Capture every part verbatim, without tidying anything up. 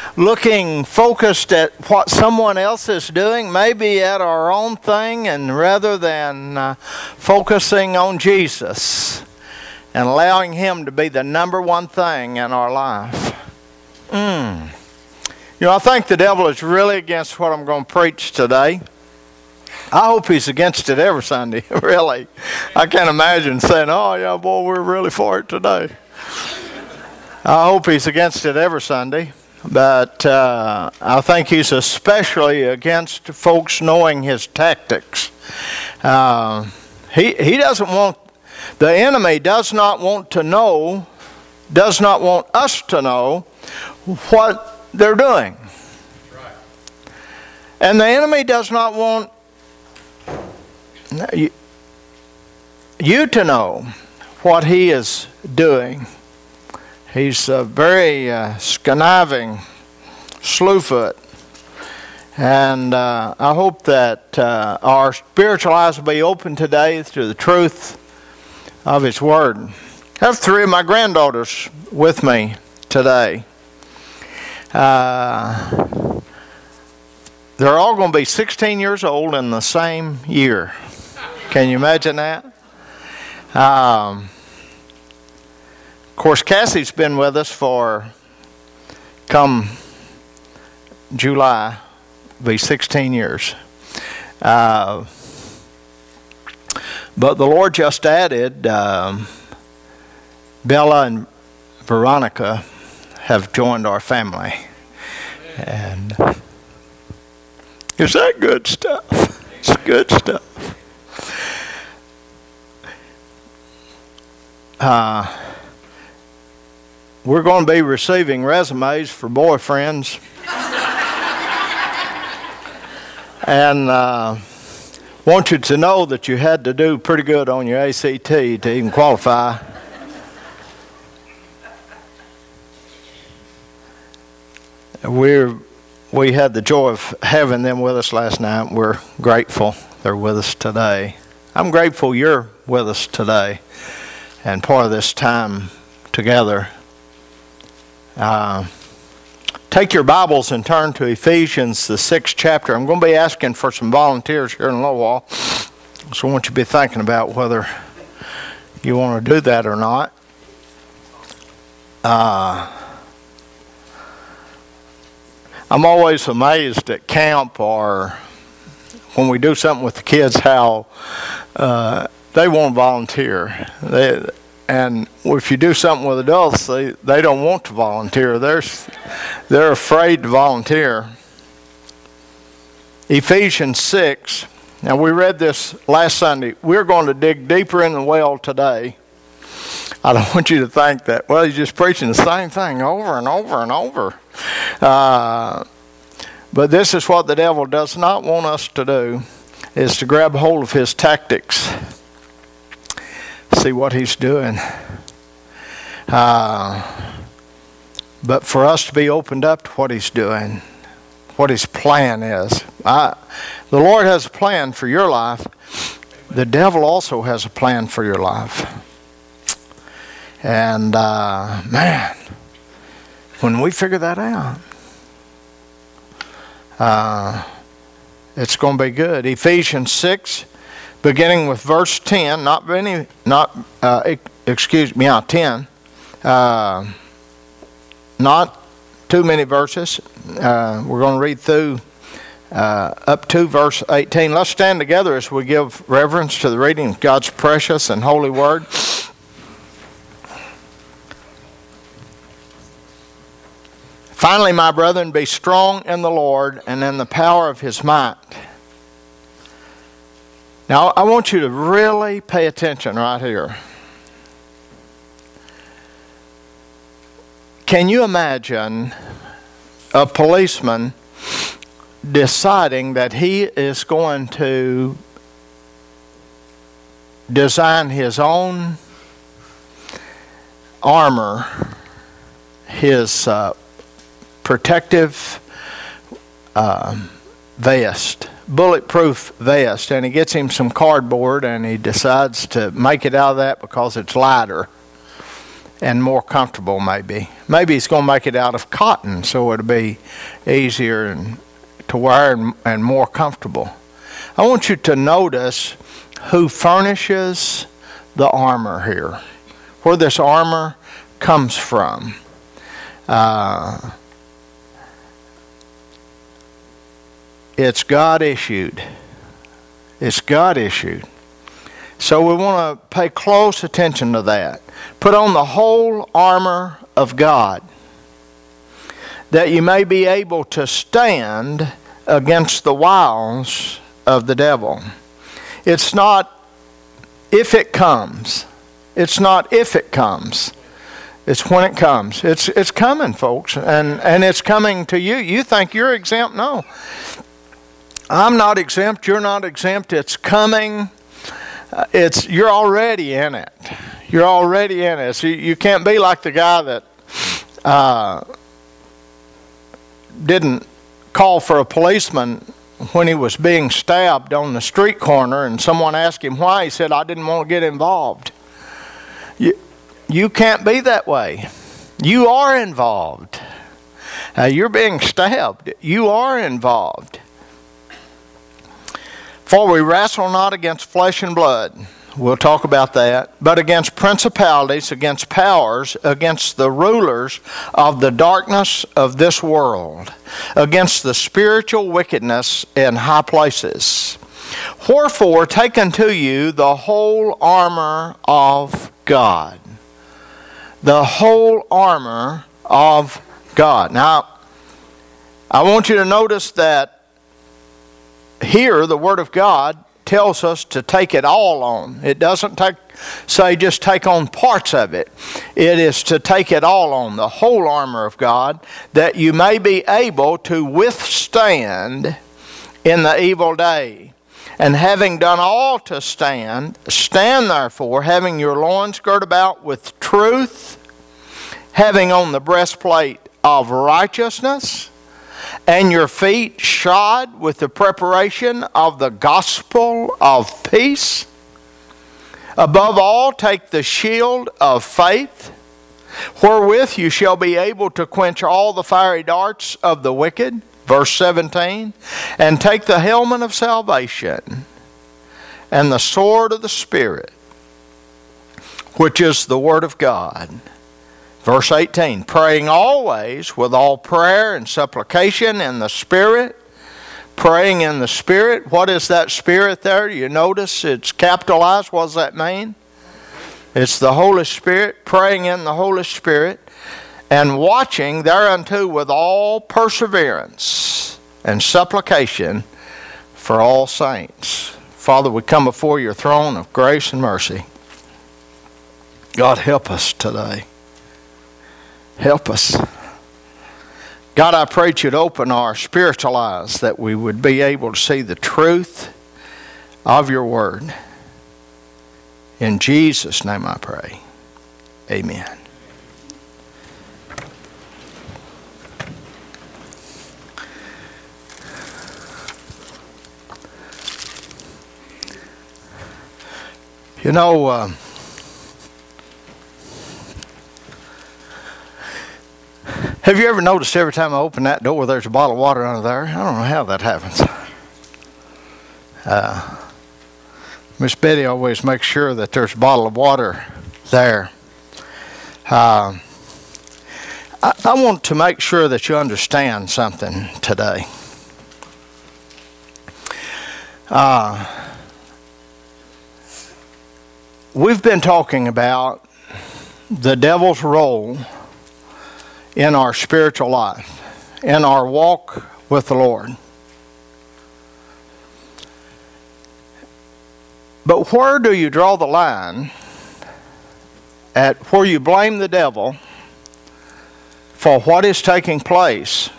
looking focused at what someone else is doing, maybe at our own thing, and rather than uh, focusing on Jesus and allowing Him to be the number one thing in our life. Mm. You know, I think the devil is really against what I'm going to preach today. I hope he's against it every Sunday, really. I can't imagine saying, oh, yeah, boy, we're really for it today. I hope he's against it every Sunday. But uh, I think he's especially against folks knowing his tactics. Uh, he, he doesn't want, the enemy does not want to know, does not want us to know what they're doing. Right. And the enemy does not want you, you to know what he is doing. He's a very uh, conniving slewfoot. And uh, I hope that uh, our spiritual eyes will be open today to the truth of His Word. I have three of my granddaughters with me today. Uh, they're all going to be sixteen years old in the same year. Can you imagine that? Um, of course, Cassie's been with us for, come July, be sixteen years. Uh, but the Lord just added, um, Bella and Veronica have joined our family. And is that good stuff? It's good stuff. Uh, we're going to be receiving resumes for boyfriends. And uh, want you to know that you had to do pretty good on your A C T to even qualify. We're, we had the joy of having them with us last night. We're grateful they're with us today. I'm grateful you're with us today and part of this time together. Uh, take your Bibles and turn to Ephesians, the sixth chapter. I'm going to be asking for some volunteers here in a little while, so I want you to be thinking about whether you want to do that or not. Uh, I'm always amazed at camp or when we do something with the kids how uh, they won't volunteer. They, and if you do something with adults, they, they don't want to volunteer. They're, they're afraid to volunteer. Ephesians six. Now, we read this last Sunday. We're going to dig deeper in the well today. I don't want you to think that, well, he's just preaching the same thing over and over and over. Uh, but this is what the devil does not want us to do, is to grab hold of his tactics. See what he's doing. Uh, but for us to be opened up to what he's doing, what his plan is. I, the Lord has a plan for your life. The devil also has a plan for your life. And, uh, man, when we figure that out, uh, it's going to be good. Ephesians six, beginning with verse ten, not many, not, uh, excuse me, yeah, ten, uh, not too many verses. Uh, we're going to read through uh, up to verse eighteen. Let's stand together as we give reverence to the reading of God's precious and holy word. Finally, my brethren, be strong in the Lord and in the power of His might. Now, I want you to really pay attention right here. Can you imagine a policeman deciding that he is going to design his own armor, his uh, protective uh, vest, bulletproof vest, and he gets him some cardboard and he decides to make it out of that because it's lighter. and more comfortable maybe. Maybe he's going to make it out of cotton so it'll be easier and to wear and, and more comfortable. I want you to notice who furnishes the armor here, where this armor comes from. Uh, it's God issued. It's God issued. So we want to pay close attention to that. Put on the whole armor of God, that you may be able to stand against the wiles of the devil. It's not if it comes. It's not if it comes. It's when it comes. It's it's coming, folks, and, and it's coming to you. You think you're exempt? No. I'm not exempt. You're not exempt. It's coming. Uh, it's you're already in it. You're already in it. So you, you can't be like the guy that uh, didn't call for a policeman when he was being stabbed on the street corner, and someone asked him why. He said, "I didn't want to get involved." You you can't be that way. You are involved. Uh, you're being stabbed. You are involved. For we wrestle not against flesh and blood. We'll talk about that. But against principalities, against powers, against the rulers of the darkness of this world, against the spiritual wickedness in high places. Wherefore, take unto you the whole armor of God. The whole armor of God. Now, I want you to notice that here, the Word of God tells us to take it all on. It doesn't take, say just take on parts of it. It is to take it all on, the whole armor of God, that you may be able to withstand in the evil day. And having done all to stand, stand therefore, having your loins girt about with truth, having on the breastplate of righteousness, and your feet shod with the preparation of the gospel of peace. Above all, take the shield of faith, wherewith you shall be able to quench all the fiery darts of the wicked. Verse seventeen. And take the helmet of salvation and the sword of the Spirit, which is the Word of God. Verse eighteen, praying always with all prayer and supplication in the Spirit. Praying in the Spirit. What is that Spirit there? You notice it's capitalized. What does that mean? It's the Holy Spirit. Praying in the Holy Spirit. And watching thereunto with all perseverance and supplication for all saints. Father, we come before your throne of grace and mercy. God, help us today. Help us. God, I pray that you'd open our spiritual eyes that we would be able to see the truth of your word. In Jesus' name I pray. Amen. You know, uh, have you ever noticed every time I open that door there's a bottle of water under there? I don't know how that happens. Uh, Miss Betty always makes sure that there's a bottle of water there. Uh, I, I want to make sure that you understand something today. Uh, we've been talking about the devil's role in our spiritual life, in our walk with the Lord. But where do you draw the line at where you blame the devil for what is taking place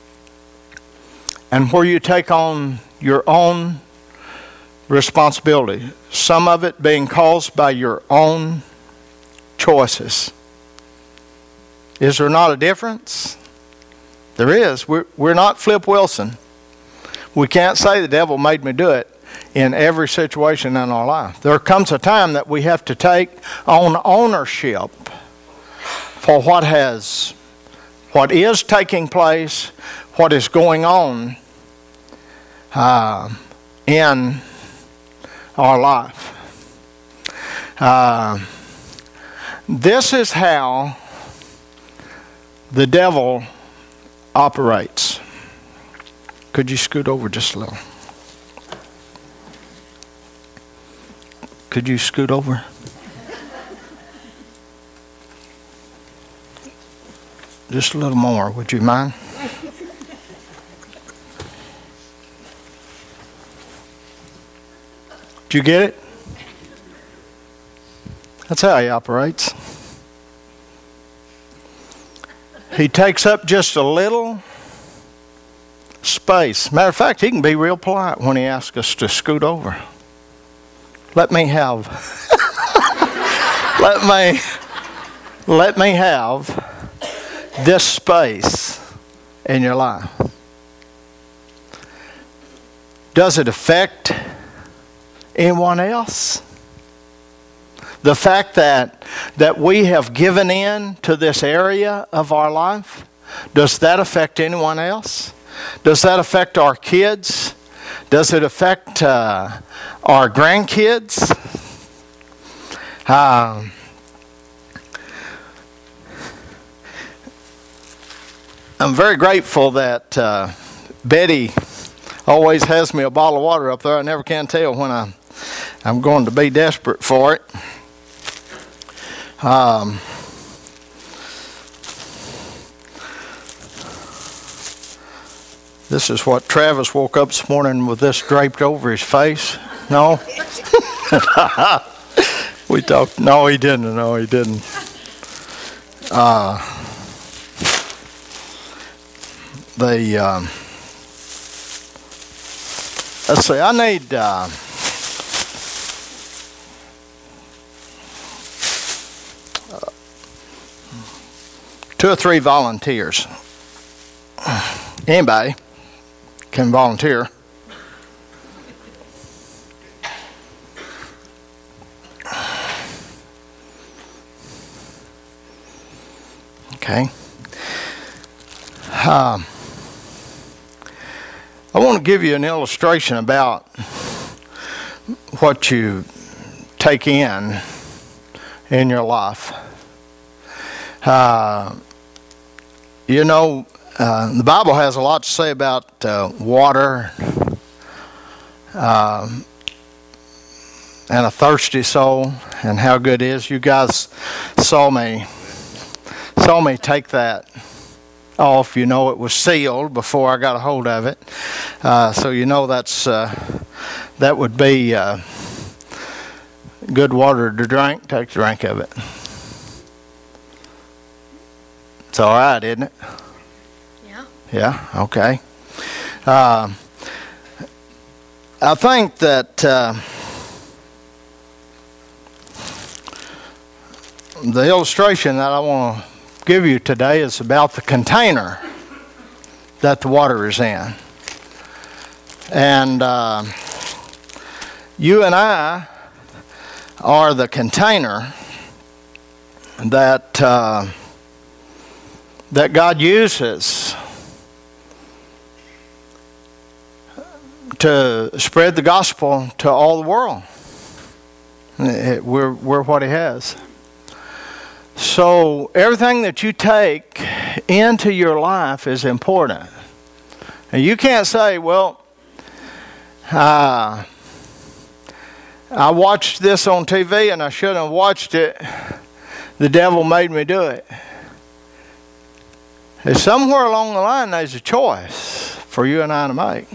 and where you take on your own responsibility, some of it being caused by your own choices? Is there not a difference? There is. We're, we're not Flip Wilson. We can't say the devil made me do it in every situation in our life. There comes a time that we have to take on ownership for what has, what is taking place, what is going on uh, in our life. Uh, this is how the devil operates. Could you scoot over just a little? Could you scoot over? Just a little more, would you mind? Did you get it? That's how he operates. He takes up just a little space. Matter of fact, he can be real polite when he asks us to scoot over. Let me have, let me, let me have this space in your life. Does it affect anyone else? The fact that that we have given in to this area of our life, does that affect anyone else? Does that affect our kids? Does it affect uh, our grandkids? Um, I'm very grateful that uh, Betty always has me a bottle of water up there. I never can tell when I, I'm going to be desperate for it. Um, this is what Travis woke up this morning with this draped over his face. No? We talked. No, he didn't. No, he didn't. Uh, the, um, let's see, I need... Uh, Two or three volunteers. Anybody can volunteer. Okay. Um, I want to give you an illustration about what you take in in your life. Uh, you know, uh, the Bible has a lot to say about uh, water uh, and a thirsty soul and how good it is. You guys saw me saw me take that off. You know, it was sealed before I got a hold of it, uh, so you know that's uh, that would be uh, good water to drink. Take a drink of it. It's all right, isn't it? Yeah. Yeah, okay. Uh, I think that uh, the illustration that I want to give you today is about the container that the water is in. And uh, you and I are the container that... Uh, that God uses to spread the gospel to all the world. It, we're, we're what He has. So everything that you take into your life is important. And you can't say, well, uh, I watched this on T V and I shouldn't have watched it. The devil made me do it. There's somewhere along the line there's a choice for you and I to make.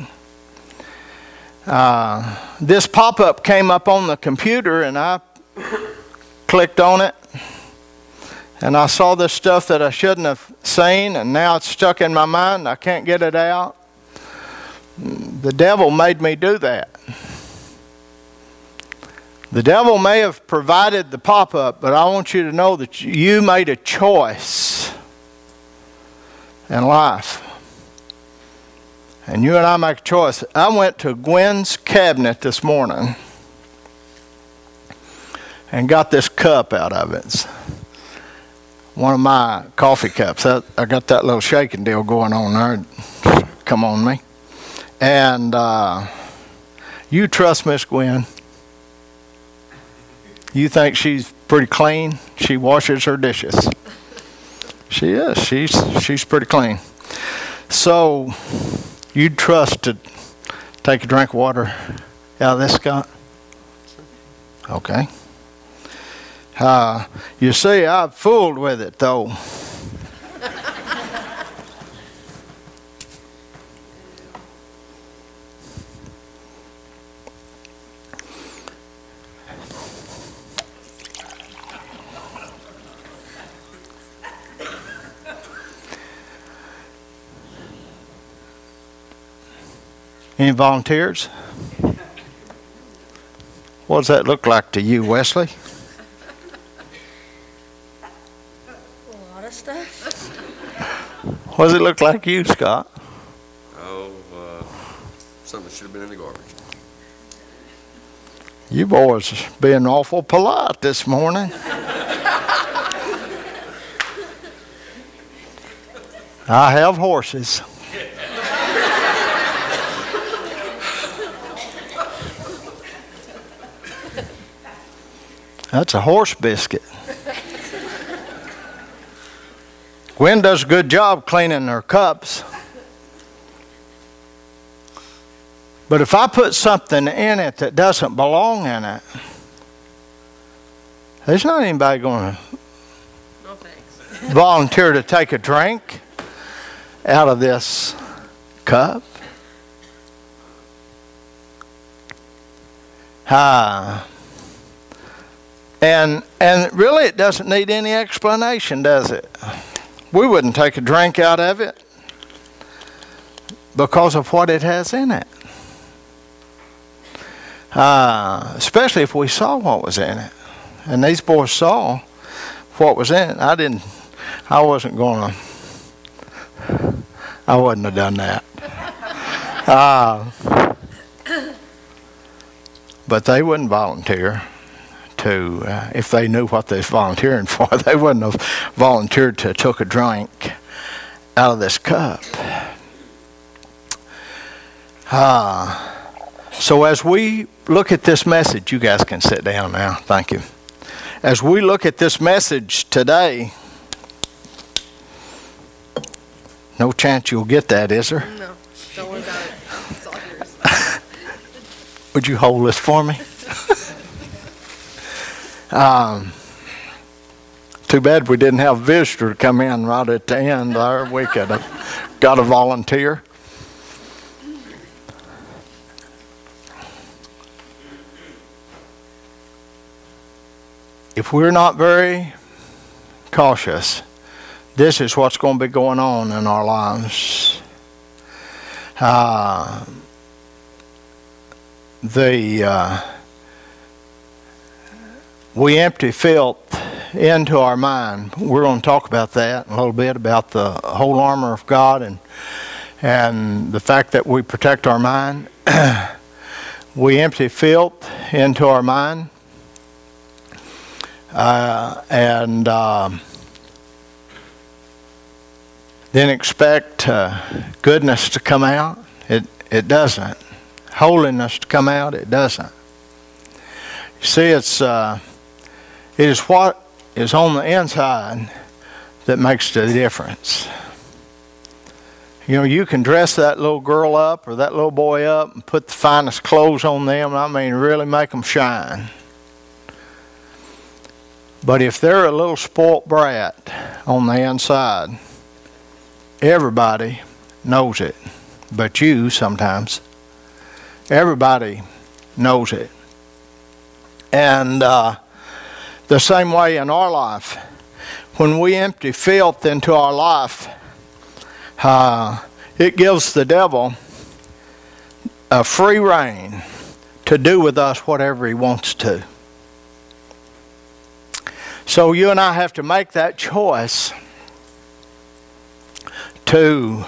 Uh, this pop-up came up on the computer and I clicked on it and I saw this stuff that I shouldn't have seen, and now it's stuck in my mind. I can't get it out. The devil made me do that. The devil may have provided the pop-up, but I want you to know that you made a choice in life. And you and I make a choice. I went to Gwen's cabinet this morning and got this cup out of it. one of my coffee cups. I, I got that little shaking deal going on there. Come on me. And uh, you trust Miss Gwen. You think she's pretty clean? She washes her dishes. She is. She's she's pretty clean. So you'd trust to take a drink of water out of this, Scott? Okay. Uh, you see, I've fooled with it, though. Any volunteers? What does that look like to you, Wesley? A lot of stuff. What does it look like to you, Scott? Oh, uh, something should have been in the garbage. You boys being awful polite this morning. I have horses. That's a horse biscuit. Gwen does a good job cleaning her cups. But if I put something in it that doesn't belong in it, there's not anybody going to No thanks. volunteer to take a drink out of this cup. Ah. And and really it doesn't need any explanation, does it? We wouldn't take a drink out of it because of what it has in it. Uh, especially if we saw what was in it. And these boys saw what was in it. I didn't, I wasn't going to, I wouldn't have done that. Uh, but they wouldn't volunteer. To, uh, if they knew what they was volunteering for, they wouldn't have volunteered to took a drink out of this cup. Uh, so as we look at this message, you guys can sit down now. Thank you. As we look at this message today, no chance you'll get that, is there? No, don't worry about it. It's all yours. Would you hold this for me? Um, too bad we didn't have a visitor come in right at the end there. We could have got a volunteer. If we're not very cautious, this is what's going to be going on in our lives. Uh, the... Uh, We empty filth into our mind. We're going to talk about that a little bit, about the whole armor of God and and the fact that we protect our mind. We empty filth into our mind uh, and um, then expect uh, goodness to come out. It it doesn't. Holiness to come out. It doesn't. You see, it's. Uh, It is what is on the inside that makes the difference. You know, you can dress that little girl up or that little boy up and put the finest clothes on them, I mean, really make them shine. But if they're a little spoilt brat on the inside, everybody knows it, but you sometimes. Everybody knows it. And uh, the same way in our life, when we empty filth into our life, uh, it gives the devil a free rein to do with us whatever he wants to. So you and I have to make that choice to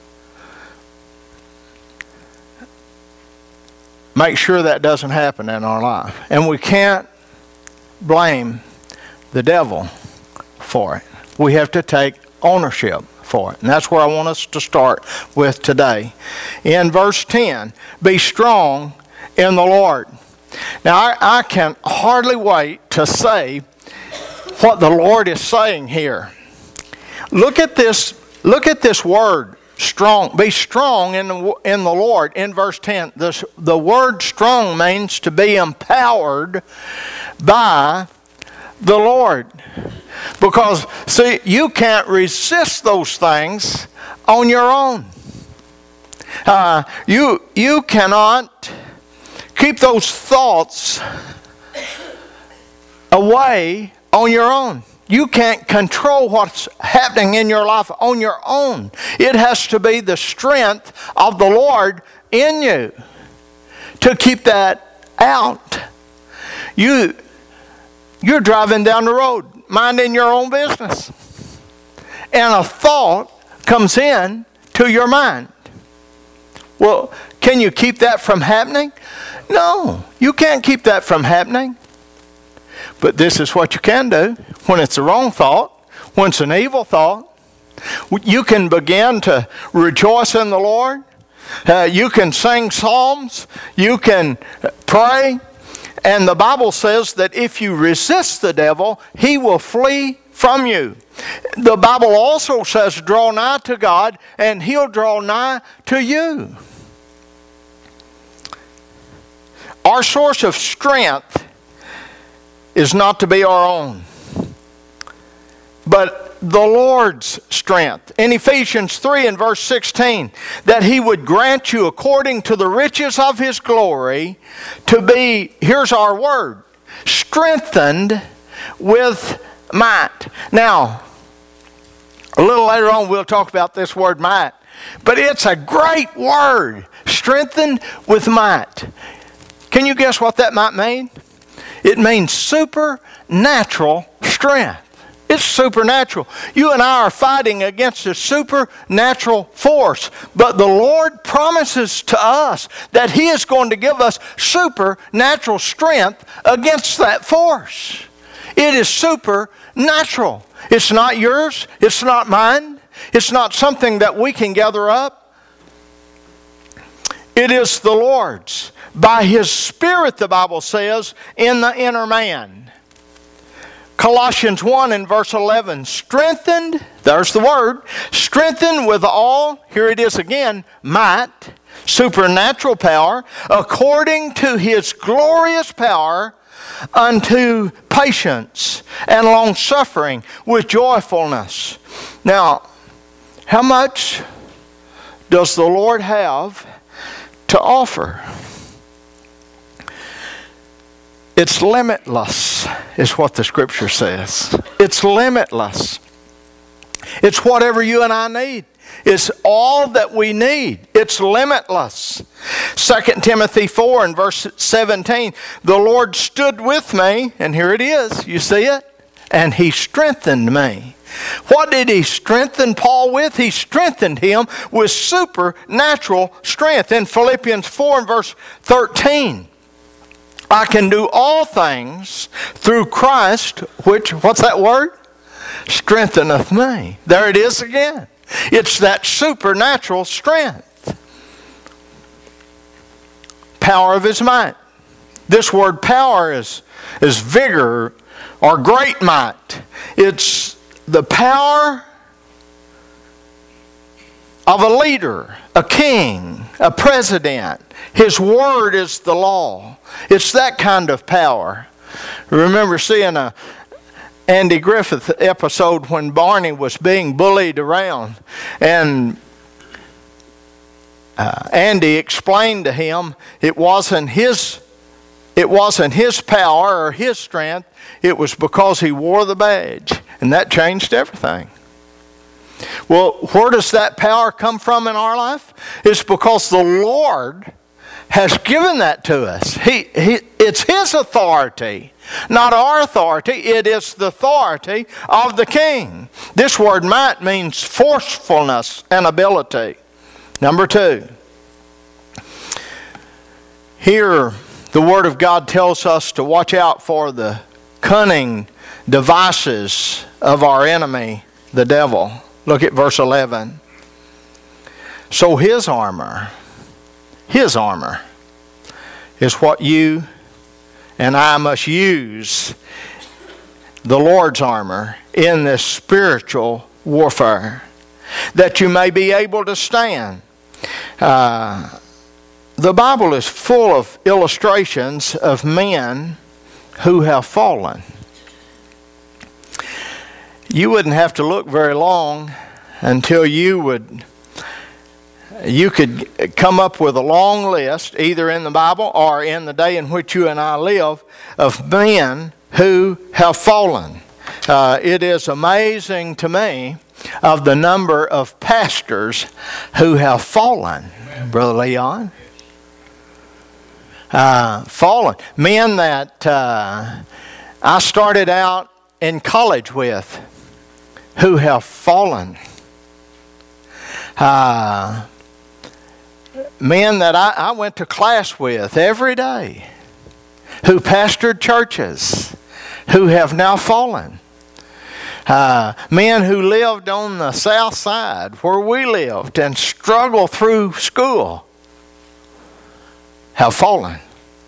make sure that doesn't happen in our life. And we can't blame the devil for it. we have to take ownership for it. And that's where I want us to start with today. In verse ten, be strong in the Lord. Now, I, I can hardly wait to say what the Lord is saying here. Look at this, look at this word, strong. Be strong in the, in the Lord in verse ten. The, the word strong means to be empowered by the Lord. Because, see, you can't resist those things on your own. Uh, you, you cannot keep those thoughts away on your own. You can't control what's happening in your life on your own. It has to be the strength of the Lord in you to keep that out. You, you're driving down the road, minding your own business, and a thought comes in to your mind. Well, can you keep that from happening? No, you can't keep that from happening. But this is what you can do when it's the wrong thought, when it's an evil thought. You can begin to rejoice in the Lord. Uh, you can sing psalms. You can pray. And the Bible says that if you resist the devil, he will flee from you. The Bible also says, draw nigh to God, and he'll draw nigh to you. Our source of strength is not to be our own, but the Lord's strength. In Ephesians three and verse sixteen, that he would grant you according to the riches of his glory to be, here's our word, strengthened with might. Now, a little later on we'll talk about this word might, but it's a great word, strengthened with might. Can you guess what that might mean? It means supernatural strength. It's supernatural. You and I are fighting against a supernatural force. But the Lord promises to us that he is going to give us supernatural strength against that force. It is supernatural. It's not yours. It's not mine. It's not something that we can gather up. It is the Lord's. By his Spirit, the Bible says, in the inner man. Colossians one and verse eleven, strengthened, there's the word, strengthened with all, here it is again, might, supernatural power, according to his glorious power, unto patience and long-suffering with joyfulness. Now, how much does the Lord have to offer? It's limitless, is what the Scripture says. It's limitless. It's whatever you and I need. It's all that we need. It's limitless. Second Timothy four and verse seventeen, the Lord stood with me, and here it is, you see it? And he strengthened me. What did he strengthen Paul with? He strengthened him with supernatural strength. In Philippians four and verse thirteen, I can do all things through Christ, which, what's that word? Strengtheneth me. There it is again. It's that supernatural strength. Power of his might. This word power is, is vigor or great might. It's the power of a leader, a king, a president. His word is the law. It's that kind of power. Remember seeing a Andy Griffith episode when Barney was being bullied around, and uh, Andy explained to him it wasn't his it wasn't his power or his strength, it was because he wore the badge, and that changed everything. Well, where does that power come from in our life? It's because the Lord has given that to us. He, he, it's his authority, not our authority. It is the authority of the king. This word might means forcefulness and ability. Number two, here the Word of God tells us to watch out for the cunning devices of our enemy the devil. Look at verse eleven. So his armor, his armor, is what you and I must use, the Lord's armor, in this spiritual warfare, that you may be able to stand. Uh, the Bible is full of illustrations of men who have fallen. You wouldn't have to look very long until you would you could come up with a long list, either in the Bible or in the day in which you and I live, of men who have fallen. Uh, it is amazing to me of the number of pastors who have fallen, Brother Leon. Uh, fallen. Men that uh, I started out in college with who have fallen. Uh, men that I, I went to class with every day who pastored churches who have now fallen. Uh, men who lived on the south side where we lived and struggled through school have fallen.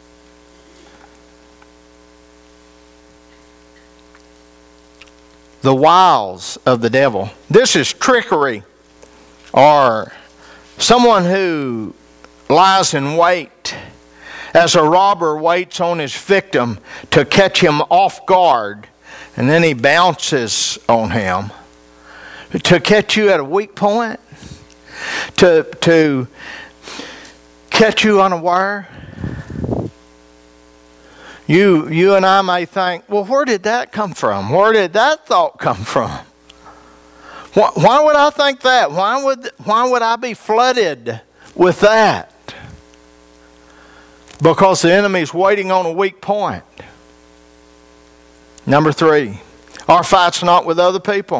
The wiles of the devil. This is trickery, or someone who lies in wait as a robber waits on his victim to catch him off guard, and then he bounces on him to catch you at a weak point, to, to catch you unaware. You, you and I may think, well, where did that come from? Where did that thought come from? Why, why would I think that? Why would, why would I be flooded with that? Because the enemy's waiting on a weak point. Number three, our fight's not with other people.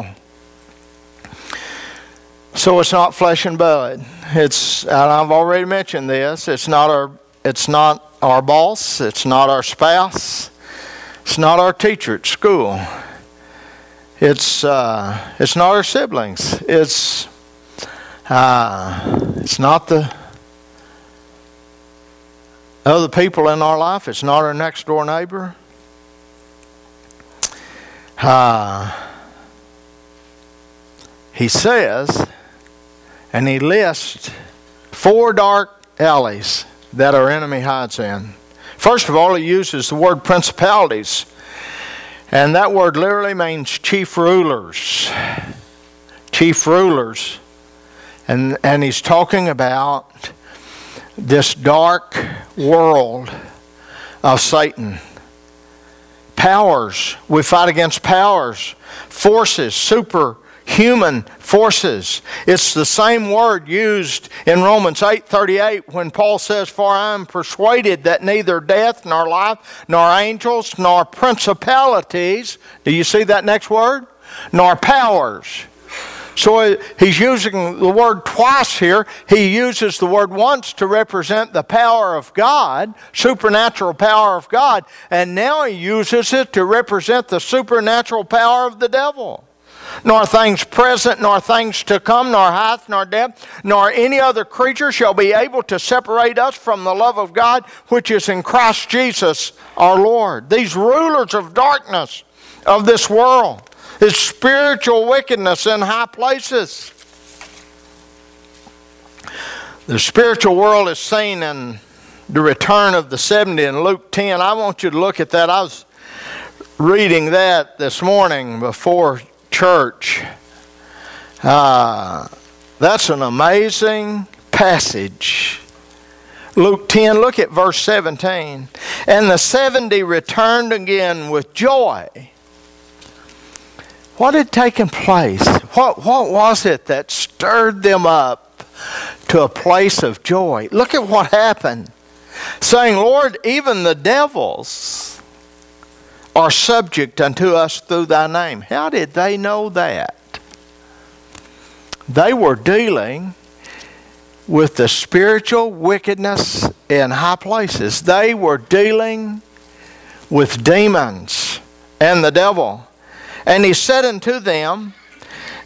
So it's not flesh and blood. It's, and I've already mentioned this, it's not our, it's not our boss, it's not our spouse, it's not our teacher at school. It's uh, it's not our siblings. It's uh, it's not the other people in our life. It's not our next door neighbor. Uh, he says, and he lists four dark alleys that our enemy hides in. First of all, he uses the word principalities. And that word literally means chief rulers. Chief rulers. And, and he's talking about this dark world of Satan. Powers. We fight against powers. Forces. Superhuman forces. It's the same word used in Romans eight thirty-eight when Paul says, "For I am persuaded that neither death, nor life, nor angels, nor principalities," do you see that next word? "Nor powers." So he's using the word twice here. He uses the word once to represent the power of God, supernatural power of God, and now he uses it to represent the supernatural power of the devil. Nor things present, nor things to come, nor height, nor depth, nor any other creature shall be able to separate us from the love of God, which is in Christ Jesus our Lord. These rulers of darkness of this world is spiritual wickedness in high places. The spiritual world is seen in the return of the seventy in Luke ten. I want you to look at that. I was reading that this morning before church. Uh, that's an amazing passage. Luke ten, look at verse seventeen. And the seventy returned again with joy. What had taken place? What, what was it that stirred them up to a place of joy? Look at what happened. Saying, "Lord, even the devils are subject unto us through thy name." How did they know that? They were dealing with the spiritual wickedness in high places. They were dealing with demons and the devil. And he said unto them,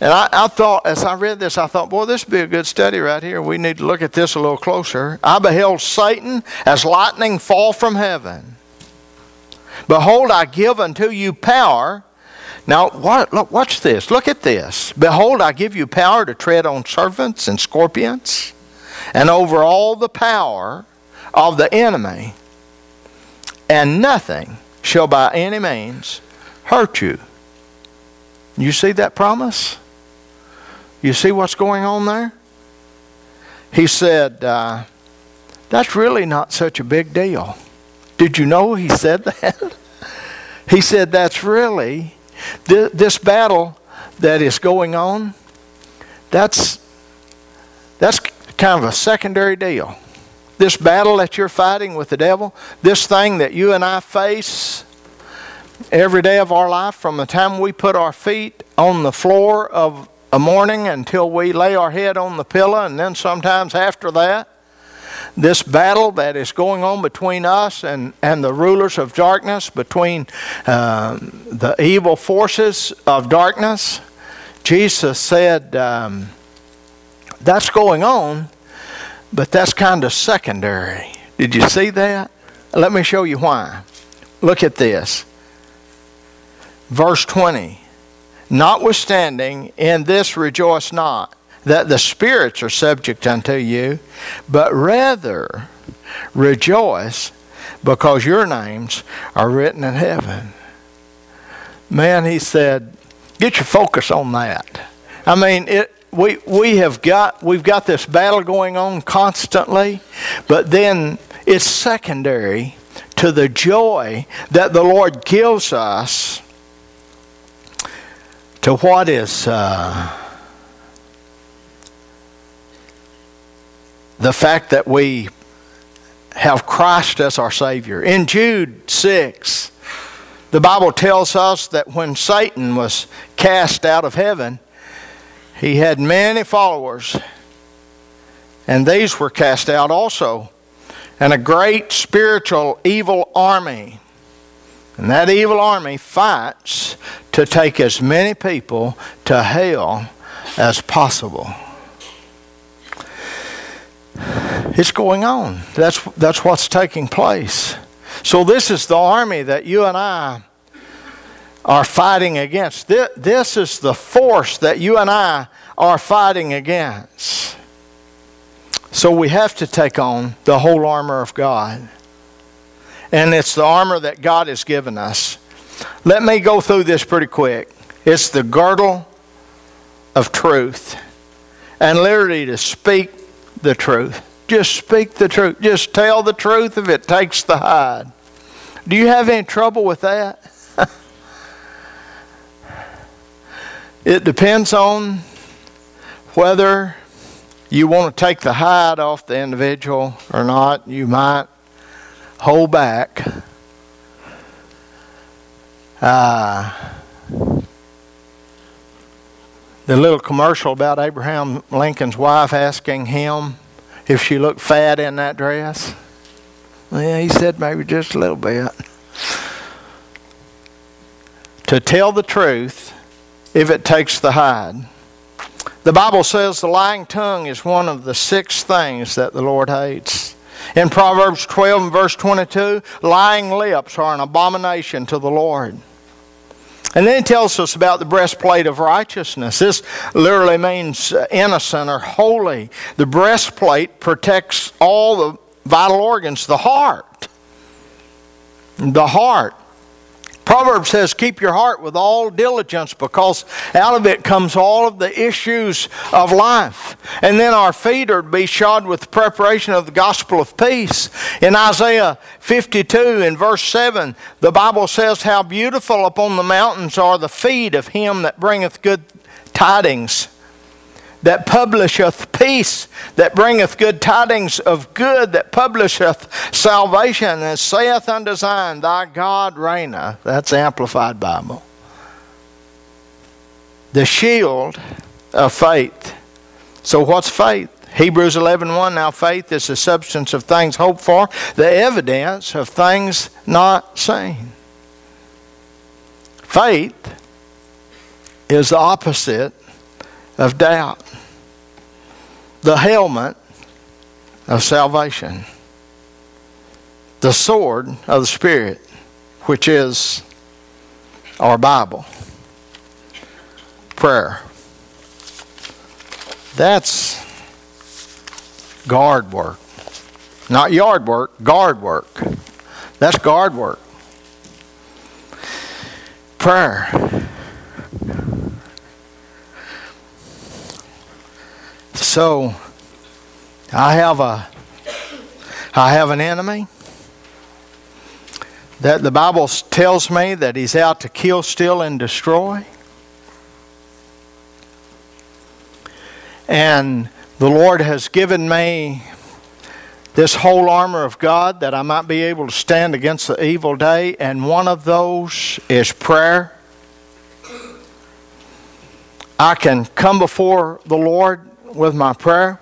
And I, I thought, as I read this, I thought, boy, this would be a good study right here. We need to look at this a little closer. I beheld Satan as lightning fall from heaven. Behold, I give unto you power. Now, what, look, watch this. Look at this. Behold, I give you power to tread on serpents and scorpions, and over all the power of the enemy, and nothing shall by any means hurt you. You see that promise? You see what's going on there? He said, uh, that's really not such a big deal. Did you know he said that? He said that's really, th- this battle that is going on, that's, that's kind of a secondary deal. This battle that you're fighting with the devil, this thing that you and I face every day of our life, from the time we put our feet on the floor of a morning until we lay our head on the pillow, and then sometimes after that, this battle that is going on between us and, and the rulers of darkness, between um, the evil forces of darkness, Jesus said, um, that's going on, but that's kind of secondary. Did you see that? Let me show you why. Look at this. Verse twenty. Notwithstanding, in this rejoice not, that the spirits are subject unto you, but rather rejoice because your names are written in heaven. Man, he said, get your focus on that. I mean, it. We we have got we've got this battle going on constantly, but then it's secondary to the joy that the Lord gives us to what is uh, the fact that we have Christ as our Savior. In Jude six, the Bible tells us that when Satan was cast out of heaven, he had many followers, and these were cast out also, and a great spiritual evil army. And that evil army fights to take as many people to hell as possible. It's going on. That's, that's what's taking place. So this is the army that you and I are fighting against. This is the force that you and I are fighting against. So we have to take on the whole armor of God. And it's the armor that God has given us. Let me go through this pretty quick. It's the girdle of truth. And literally to speak the truth. Just speak the truth. Just tell the truth if it takes the hide. Do you have any trouble with that? It depends on whether you want to take the hide off the individual or not. You might hold back. Uh, the little commercial about Abraham Lincoln's wife asking him if she looked fat in that dress. Yeah, he said maybe just a little bit. To tell the truth, if it takes the hide. The Bible says the lying tongue is one of the six things that the Lord hates. In Proverbs twelve and verse twenty-two, lying lips are an abomination to the Lord. And then he tells us about the breastplate of righteousness. This literally means innocent or holy. The breastplate protects all the vital organs, the heart. The heart. Proverbs says, keep your heart with all diligence, because out of it comes all of the issues of life. And then our feet are to be shod with the preparation of the gospel of peace. In Isaiah fifty-two, in verse seven, the Bible says, how beautiful upon the mountains are the feet of him that bringeth good tidings, that publisheth peace, that bringeth good tidings of good, that publisheth salvation, and saith unto Zion, thy God reigneth. That's the Amplified Bible. The shield of faith. So what's faith? Hebrews eleven one, now faith is the substance of things hoped for, the evidence of things not seen. Faith is the opposite of doubt. The helmet of salvation. The sword of the Spirit, which is our Bible. Prayer. That's guard work. Not yard work, guard work. That's guard work. Prayer. So, I have a, I have an enemy that the Bible tells me that he's out to kill, steal, and destroy. And the Lord has given me this whole armor of God that I might be able to stand against the evil day. And one of those is prayer. I can come before the Lord with my prayer.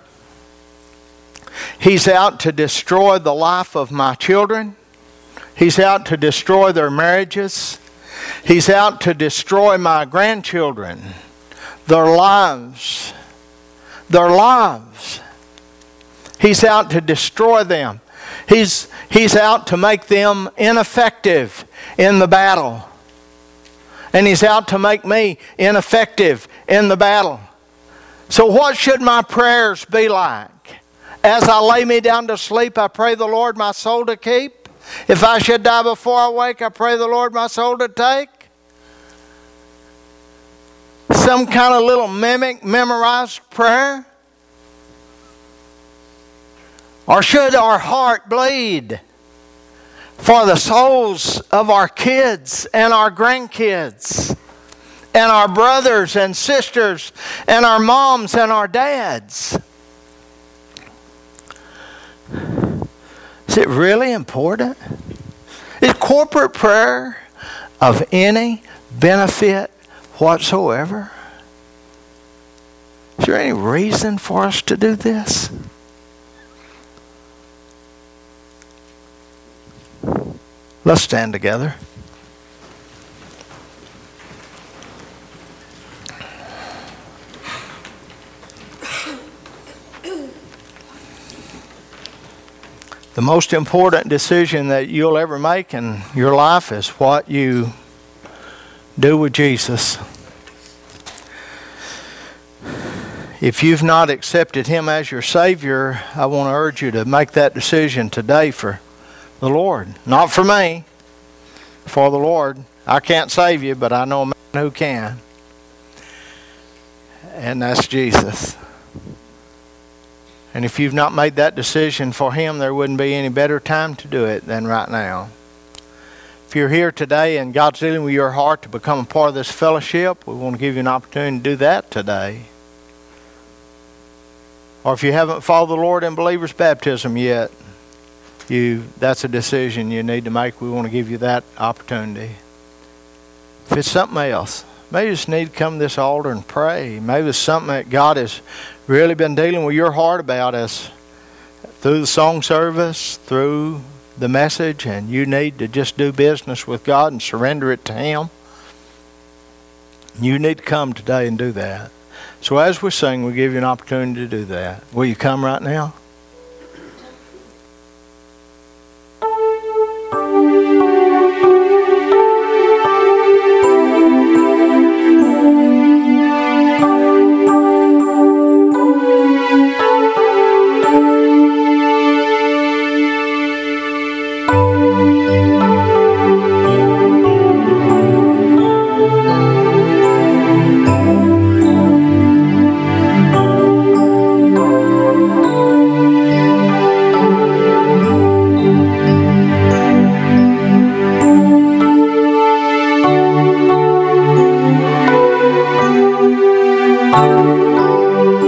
He's out to destroy the life of my children. He's out to destroy their marriages. He's out to destroy my grandchildren, their lives. Their lives. He's out to destroy them. He's, he's out to make them ineffective in the battle. And he's out to make me ineffective in the battle. So what should my prayers be like? As I lay me down to sleep, I pray the Lord my soul to keep. If I should die before I wake, I pray the Lord my soul to take. Some kind of little mimic, memorized prayer? Or should our heart bleed for the souls of our kids and our grandkids and our brothers and sisters and our moms and our dads? Is it really important? Is corporate prayer of any benefit whatsoever? Is there any reason for us to do this? Let's stand together. The most important decision that you'll ever make in your life is what you do with Jesus. If you've not accepted Him as your Savior, I want to urge you to make that decision today for the Lord. Not for me, for the Lord. I can't save you, but I know a man who can. And that's Jesus. And if you've not made that decision for Him, there wouldn't be any better time to do it than right now. If you're here today and God's dealing with your heart to become a part of this fellowship, we want to give you an opportunity to do that today. Or if you haven't followed the Lord in believer's baptism yet, you that's a decision you need to make. We want to give you that opportunity. If it's something else, maybe you just need to come to this altar and pray. Maybe it's something that God has really been dealing with your heart about as through the song service, through the message, and you need to just do business with God and surrender it to Him. You need to come today and do that. So as we sing, we give you an opportunity to do that. Will you come right now?